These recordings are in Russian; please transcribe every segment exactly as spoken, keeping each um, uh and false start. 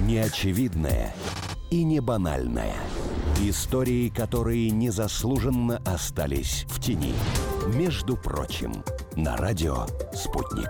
Неочевидное и не банальное. Истории, которые незаслуженно остались в тени. Между прочим, на радио «Спутник».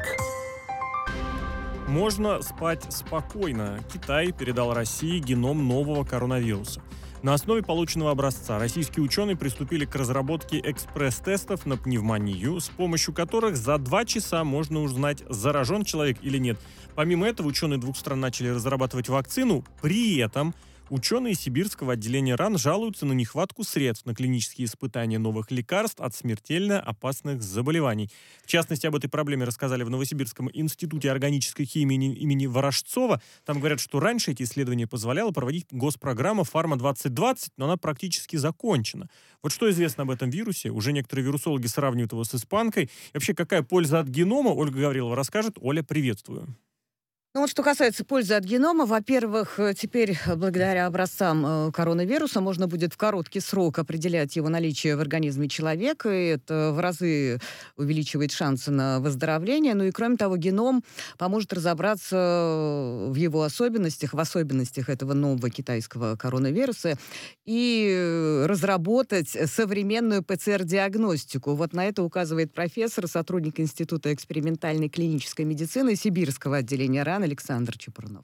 Можно спать спокойно. Китай передал России геном нового коронавируса. На основе полученного образца российские ученые приступили к разработке экспресс-тестов на пневмонию, с помощью которых за два часа можно узнать, заражен человек или нет. Помимо этого, ученые двух стран начали разрабатывать вакцину. При этом ученые сибирского отделения РАН жалуются на нехватку средств на клинические испытания новых лекарств от смертельно опасных заболеваний. В частности, об этой проблеме рассказали в Новосибирском институте органической химии имени Ворожцова. Там говорят, что раньше эти исследования позволяла проводить госпрограмма «Фарма двадцать двадцать», но она практически закончена. Вот что известно об этом вирусе? Уже некоторые вирусологи сравнивают его с испанкой. И вообще, какая польза от генома, Ольга Гаврилова расскажет. Оля, приветствую. Ну вот что касается пользы от генома, во-первых, теперь благодаря образцам коронавируса можно будет в короткий срок определять его наличие в организме человека, и это в разы увеличивает шансы на выздоровление. Ну и кроме того, геном поможет разобраться в его особенностях, в особенностях этого нового китайского коронавируса и разработать современную ПЦР-диагностику. Вот на это указывает профессор, сотрудник Института экспериментальной клинической медицины Сибирского отделения РАН Александр Чепурнов.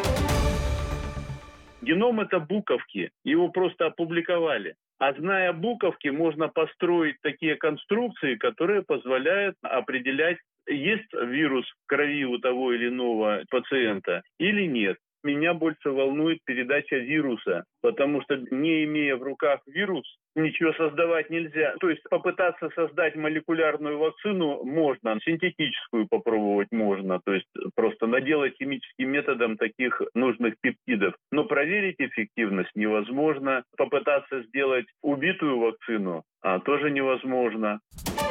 Геном — это буковки, его просто опубликовали. А зная буковки, можно построить такие конструкции, которые позволяют определять, есть вирус в крови у того или иного пациента или нет. Меня больше волнует передача вируса, потому что, не имея в руках вирус, ничего создавать нельзя. То есть попытаться создать молекулярную вакцину можно, синтетическую попробовать можно, то есть просто наделать химическим методом таких нужных пептидов. Но проверить эффективность невозможно. Попытаться сделать убитую вакцину а, тоже невозможно.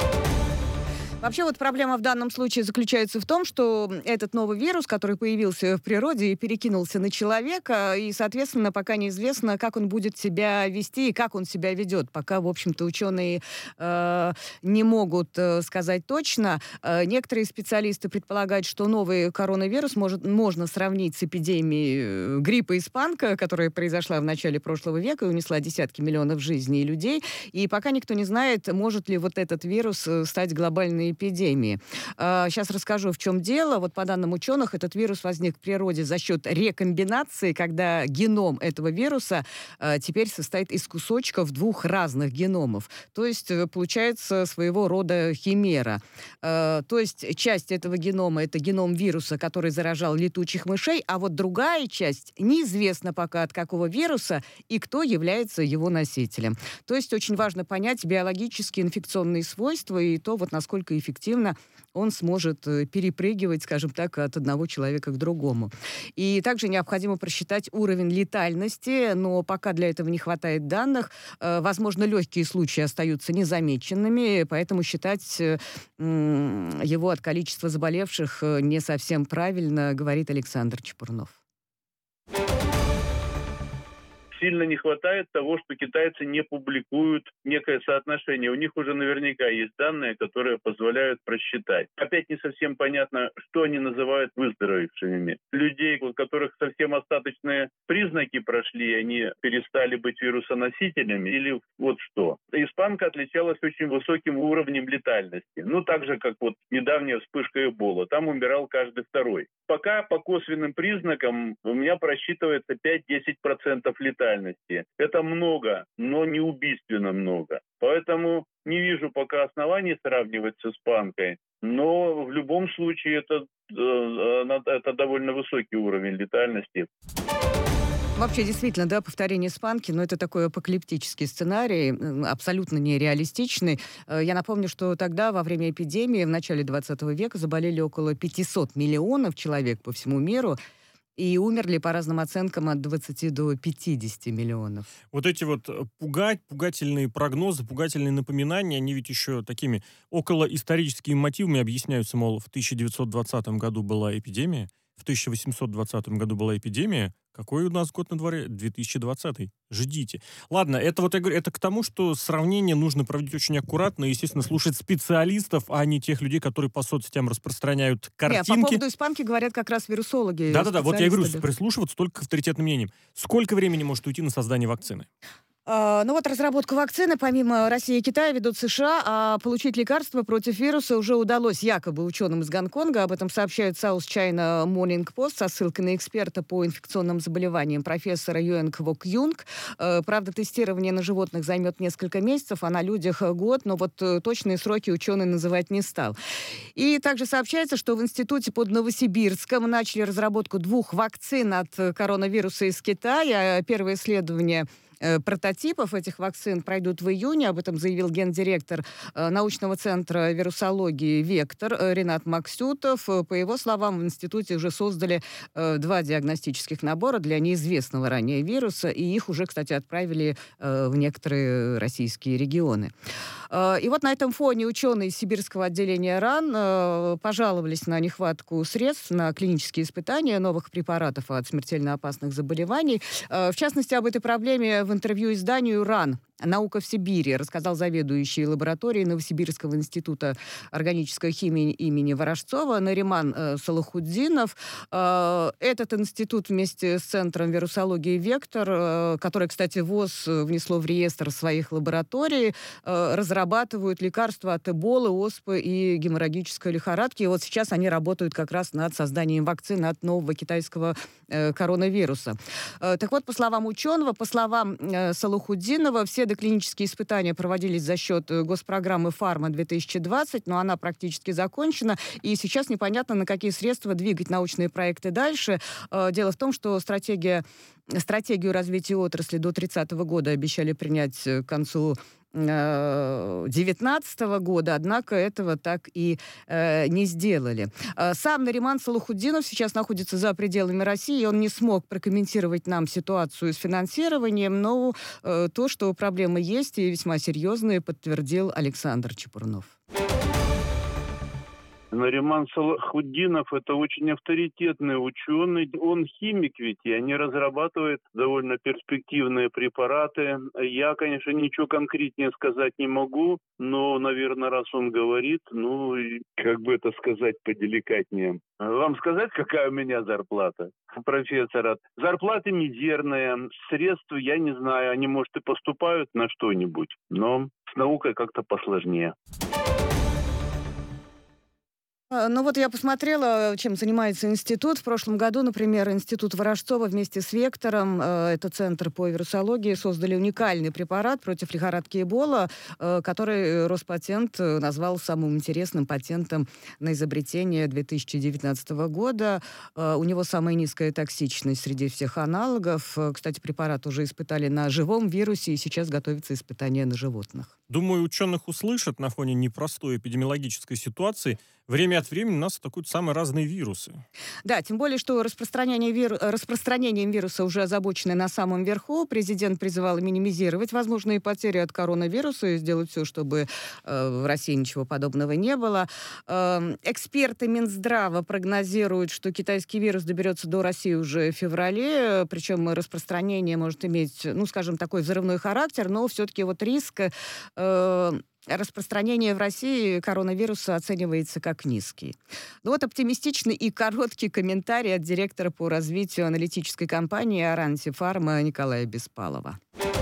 Вообще вот проблема в данном случае заключается в том, что этот новый вирус, который появился в природе и перекинулся на человека, и, соответственно, пока неизвестно, как он будет себя вести и как он себя ведет. Пока, в общем-то, ученые э, не могут э, сказать точно. Э, некоторые специалисты предполагают, что новый коронавирус может, можно сравнить с эпидемией гриппа испанка, которая произошла в начале прошлого века и унесла десятки миллионов жизней людей. И пока никто не знает, может ли вот этот вирус стать глобальной эпидемии. Сейчас расскажу, в чем дело. Вот по данным ученых, этот вирус возник в природе за счет рекомбинации, когда геном этого вируса теперь состоит из кусочков двух разных геномов. То есть получается своего рода химера. То есть часть этого генома — это геном вируса, который заражал летучих мышей, а вот другая часть неизвестно пока от какого вируса и кто является его носителем. То есть очень важно понять биологические инфекционные свойства и то, вот насколько эффективно он сможет перепрыгивать, скажем так, от одного человека к другому. И также необходимо просчитать уровень летальности, но пока для этого не хватает данных. Возможно, легкие случаи остаются незамеченными, поэтому считать его от количества заболевших не совсем правильно, говорит Александр Чепурнов. Сильно не хватает того, что китайцы не публикуют некое соотношение. У них уже наверняка есть данные, которые позволяют просчитать. Опять не совсем понятно, что они называют выздоровевшими. Людей, у которых совсем остаточные признаки прошли, они перестали быть вирусоносителями, или вот что. Испанка отличалась очень высоким уровнем летальности. Ну, так же, как вот недавняя вспышка Эбола. Там умирал каждый второй. Пока по косвенным признакам у меня просчитывается пять-десять процентов летальности. Это много, но не убийственно много. Поэтому не вижу пока оснований сравнивать с испанкой. Но в любом случае это, это довольно высокий уровень летальности. Вообще, действительно, да, повторение испанки, но это такой апокалиптический сценарий, абсолютно нереалистичный. Я напомню, что тогда, во время эпидемии, в начале двадцатого века, заболели около пятьсот миллионов человек по всему миру, и умерли, по разным оценкам, от двадцати до пятидесяти миллионов. Вот эти вот пугать, пугательные прогнозы, пугательные напоминания, они ведь еще такими околоисторическими мотивами объясняются, мол, в тысяча девятьсот двадцатом году была эпидемия, в тысяча восемьсот двадцатом году была эпидемия Какой у нас год на дворе? две тысячи двадцатый. Ждите. Ладно, это вот я говорю, это к тому, что сравнение нужно проводить очень аккуратно и, естественно, слушать специалистов, а не тех людей, которые по соцсетям распространяняют картинки. Не, по поводу испанки говорят как раз вирусологи. Да-да-да, вот я говорю, да. прислушиваться только к авторитетным мнениям. Сколько времени может уйти на создание вакцины? Ну вот разработку вакцины помимо России и Китая ведут США, а получить лекарство против вируса уже удалось якобы ученым из Гонконга. Об этом сообщает South China Morning Post со ссылкой на эксперта по инфекционным заболеваниям профессора Юэн Квок Юнг. Правда, тестирование на животных займет несколько месяцев, а на людях год, но вот точные сроки ученый называть не стал. И также сообщается, что в институте под Новосибирском начали разработку двух вакцин от коронавируса из Китая. Первое исследование прототипов этих вакцин пройдут в июне. Об этом заявил гендиректор э, научного центра вирусологии «Вектор» э, Ренат Максютов. Э, по его словам, в институте уже создали э, два диагностических набора для неизвестного ранее вируса, и их уже, кстати, отправили э, в некоторые российские регионы. Э, и вот на этом фоне ученые из сибирского отделения РАН э, пожаловались на нехватку средств на клинические испытания новых препаратов от смертельно опасных заболеваний. Э, в частности, об этой проблеме в интервью изданию «РАН. Наука в Сибири» рассказал заведующий лабораторией Новосибирского института органической химии имени Ворожцова Нариман э, Салахуддинов. Э, этот институт вместе с Центром вирусологии «Вектор», э, который, кстати, ВОЗ внесло в реестр своих лабораторий, э, разрабатывают лекарства от эболы, оспы и геморрагической лихорадки. И вот сейчас они работают как раз над созданием вакцины от нового китайского э, коронавируса. Э, так вот, по словам ученого, по словам э, Салахуддинова, все доклинические испытания проводились за счет госпрограммы «Фарма-две тысячи двадцать», но она практически закончена, и сейчас непонятно, на какие средства двигать научные проекты дальше. Дело в том, что стратегия, стратегию развития отрасли до тридцатого года обещали принять к концу две тысячи девятнадцатого года, однако этого так и э, не сделали. Сам Нариман Салахуддинов сейчас находится за пределами России, он не смог прокомментировать нам ситуацию с финансированием, но э, то, что проблемы есть и весьма серьезные, подтвердил Александр Чепурнов. Нариман Салахуддинов — это очень авторитетный ученый. Он химик ведь, и они разрабатывают довольно перспективные препараты. Я, конечно, ничего конкретнее сказать не могу, но, наверное, раз он говорит, ну, как бы это сказать поделикатнее. Вам сказать, какая у меня зарплата, профессора? Зарплата мизерная, средств я не знаю, они, может, и поступают на что-нибудь, но с наукой как-то посложнее. Ну вот я посмотрела, чем занимается институт. В прошлом году, например, институт Ворожцова вместе с «Вектором», э, это Центр по вирусологии, создали уникальный препарат против лихорадки Эбола, э, который Роспатент назвал самым интересным патентом на изобретение две тысячи девятнадцатого года. Э, у него самая низкая токсичность среди всех аналогов. Кстати, препарат уже испытали на живом вирусе, и сейчас готовится испытание на животных. Думаю, ученых услышат на фоне непростой эпидемиологической ситуации. Время от времени нас атакуют самые разные вирусы. Да, тем более, что распространение виру... распространением вируса уже озабочены на самом верху. Президент призывал минимизировать возможные потери от коронавируса и сделать все, чтобы э, в России ничего подобного не было. Э, эксперты Минздрава прогнозируют, что китайский вирус доберется до России уже в феврале, причем распространение может иметь, ну, скажем, такой взрывной характер, но все-таки вот риск э, распространение в России коронавируса оценивается как низкий. Ну вот оптимистичный и короткий комментарий от директора по развитию аналитической компании «Аранти Фарма» Николая Беспалова.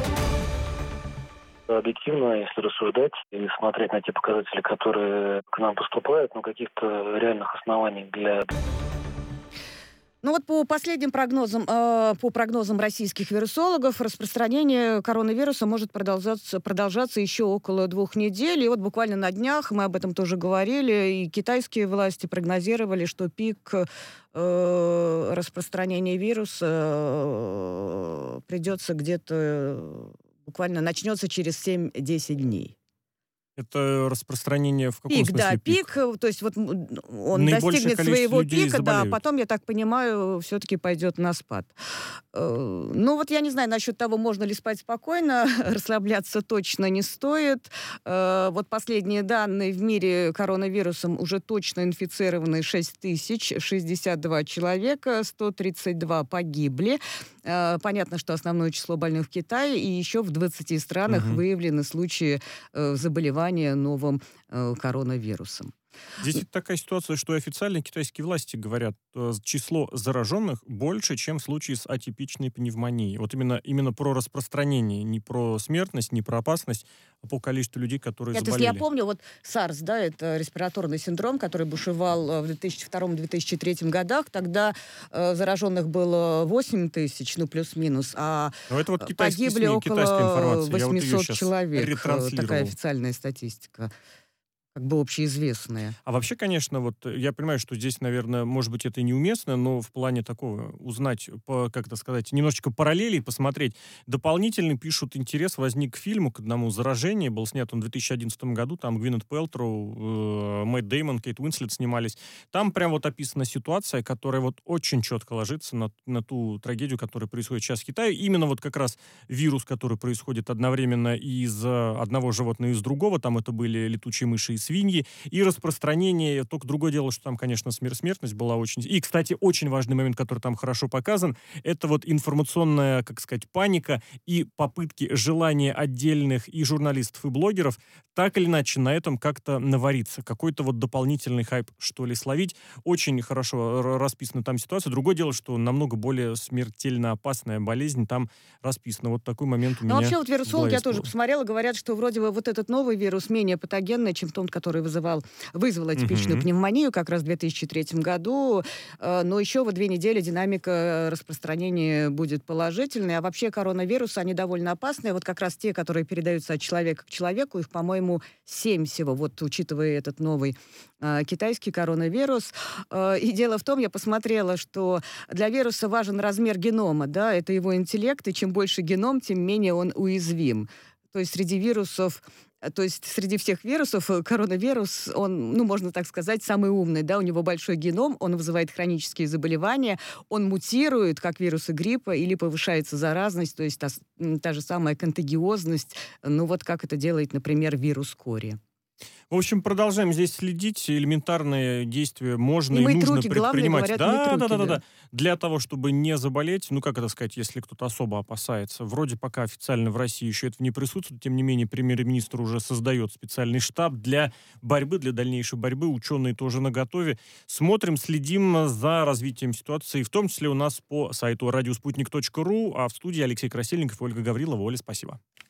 Объективно, если рассуждать и смотреть на те показатели, которые к нам поступают, но каких-то реальных оснований для... Ну вот по последним прогнозам, э, по прогнозам российских вирусологов, распространение коронавируса может продолжаться, продолжаться еще около двух недель. И вот буквально на днях, мы об этом тоже говорили, и китайские власти прогнозировали, что пик э, распространения вируса э, придется где-то, буквально начнется через семь-десять дней. Это распространение в каком пик, смысле да, пик? пик, то есть вот он Наибольшее достигнет количество своего людей пика, да, заболеют. потом, я так понимаю, все-таки пойдет на спад. Э, Ну вот я не знаю насчет того, можно ли спать спокойно, расслабляться точно не стоит. Э, Вот последние данные: в мире коронавирусом уже точно инфицированы шесть тысяч шестьдесят два человека, сто тридцать два погибли. Э, Понятно, что основное число больных в Китае, и еще в двадцати странах Мгм. выявлены случаи э, заболевания новым э, коронавирусом. Здесь такая ситуация, что официально китайские власти говорят, э, число зараженных больше, чем в случае с атипичной пневмонией. Вот именно, именно про распространение, не про смертность, не про опасность, а по количеству людей, которые Нет, если заболели. я помню, вот SARS, да, это респираторный синдром, который бушевал э, в две тысячи втором — две тысячи третьем годах. Тогда э, зараженных было восемь тысяч, ну, плюс-минус, а Но это вот китайские погибли СМИ, китайская около информация. Я вот ее восьмисот сейчас человек. Э, ретранслировал. Такая официальная статистика, как бы общеизвестная. А вообще, конечно, вот э, я понимаю, что здесь, наверное, может быть, это и неуместно, но в плане такого узнать, по, как это сказать, немножечко параллелей, посмотреть. Дополнительно пишут, интерес возник к фильму, к одному «Заражение». Был снят он в две тысячи одиннадцатом году. Там Гвинет Пэлтроу, э, Мэтт Дэймон, Кейт Уинслет снимались. Там прям вот описана ситуация, которая вот очень четко ложится на, на ту трагедию, которая происходит сейчас в Китае. Именно вот как раз вирус, который происходит одновременно из э, одного животного и из другого. Там это были летучие мыши и свиньи, и распространение, только другое дело, что там, конечно, смер- смертность была очень... И, кстати, очень важный момент, который там хорошо показан, это вот информационная, как сказать, паника и попытки, желания отдельных и журналистов, и блогеров так или иначе на этом как-то навариться, какой-то вот дополнительный хайп, что ли, словить. Очень хорошо р- расписана там ситуация. Другое дело, что намного более смертельно опасная болезнь там расписана. Вот такой момент у Ну, меня вообще, вот в вирусологи, голове я тоже всплыл. посмотрела, говорят, что вроде бы вот этот новый вирус менее патогенный, чем тот, который вызывал, вызвал атипичную Мгм. пневмонию как раз в две тысячи третьем году. Э, Но еще вот две недели динамика распространения будет положительной. А вообще коронавирусы, они довольно опасные. Вот как раз те, которые передаются от человека к человеку, их, по-моему, семь всего, вот учитывая этот новый э, китайский коронавирус. Э, И дело в том, я посмотрела, что для вируса важен размер генома, да, это его интеллект, и чем больше геном, тем менее он уязвим. То есть среди вирусов, э, то есть среди всех вирусов э, коронавирус, он, ну, можно так сказать, самый умный, да, у него большой геном, он вызывает хронические заболевания, он мутирует, как вирусы гриппа, или повышается заразность, то есть та, с- м, та же самая контагиозность, ну, вот как это делает, например, вирус кори. В общем, продолжаем здесь следить. Элементарные действия можно И и мыть нужно руки, главное, предпринимать. говорят, Да, мыть да, да, руки, да, да. да. Для того, чтобы не заболеть, ну, как это сказать, если кто-то особо опасается. Вроде пока официально в России еще этого не присутствует, тем не менее, премьер-министр уже создает специальный штаб для борьбы, для дальнейшей борьбы. Ученые тоже наготове. Смотрим, следим за развитием ситуации, в том числе у нас по сайту радиоспутник точка ру, а в студии Алексей Красильников и Ольга Гаврилова. Оля, спасибо.